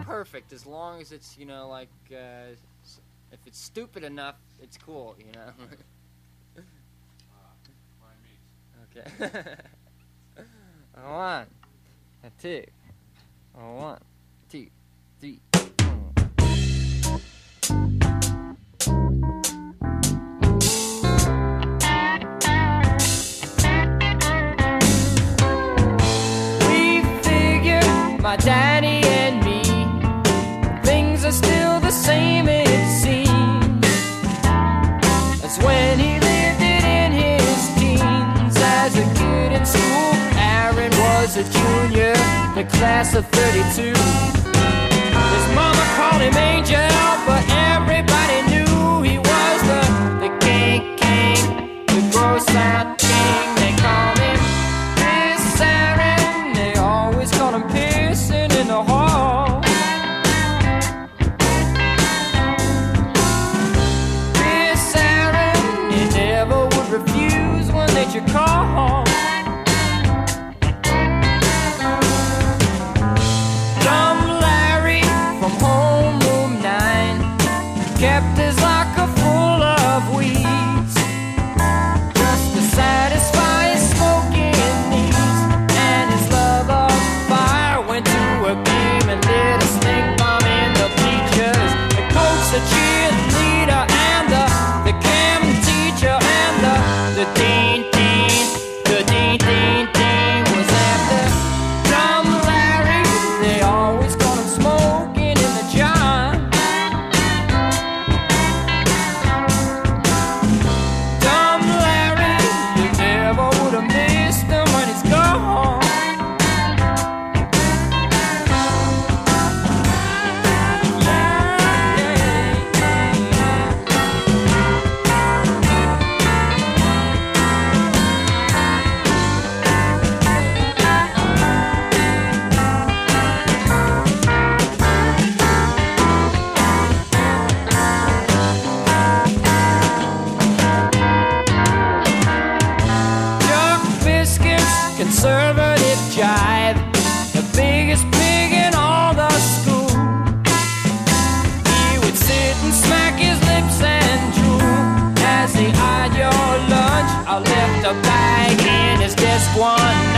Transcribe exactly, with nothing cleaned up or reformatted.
perfect as long as it's, you know, like, uh, if it's stupid enough, it's cool, you know. Okay. One, two, one, two, three. We figure, my daddy and me, things are still the same it seems as when he lived it in his teens. As a kid in school, Aaron was a junior, the class of thirty-two. His mama called him Angel, but everybody knew he was the, the king, king, the gross out king. They called him Piss Aaron, they always called him Pissin' in the hall. Piss Aaron, he never would refuse when they should call. Kept his locker full of weeds just to satisfy his smoking needs. And his love of fire went to a game and lit a stink bomb in the bleachers. The coach, the cheerleader, and the, the chem teacher, and the, the dean, dean, the dean, dean, dean was after Dumb Larry. They always called him smoking in the jar. Conservative jive, the biggest pig in all the school. He would sit and smack his lips and drool as he eyed your lunch. I left a bag in his desk one